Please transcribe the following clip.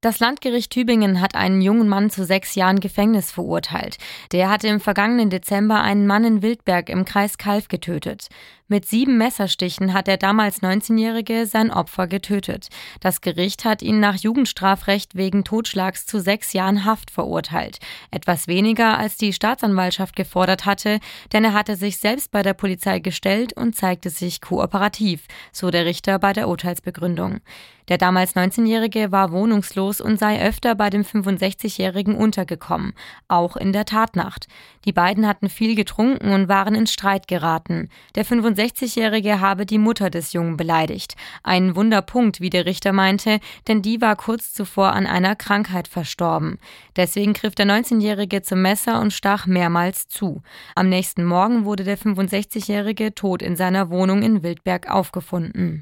Das Landgericht Tübingen hat einen jungen Mann zu 6 Jahren Gefängnis verurteilt. Der hatte im vergangenen Dezember einen Mann in Wildberg im Kreis Calw getötet. Mit 7 Messerstichen hat der damals 19-Jährige sein Opfer getötet. Das Gericht hat ihn nach Jugendstrafrecht wegen Totschlags zu 6 Jahren Haft verurteilt. Etwas weniger, als die Staatsanwaltschaft gefordert hatte, denn er hatte sich selbst bei der Polizei gestellt und zeigte sich kooperativ, so der Richter bei der Urteilsbegründung. Der damals 19-Jährige war wohnungslos und sei öfter bei dem 65-Jährigen untergekommen, auch in der Tatnacht. Die beiden hatten viel getrunken und waren in Streit geraten. Der 65-Jährige habe die Mutter des Jungen beleidigt. Ein Wunderpunkt, wie der Richter meinte, denn die war kurz zuvor an einer Krankheit verstorben. Deswegen griff der 19-Jährige zum Messer und stach mehrmals zu. Am nächsten Morgen wurde der 65-Jährige tot in seiner Wohnung in Wildberg aufgefunden.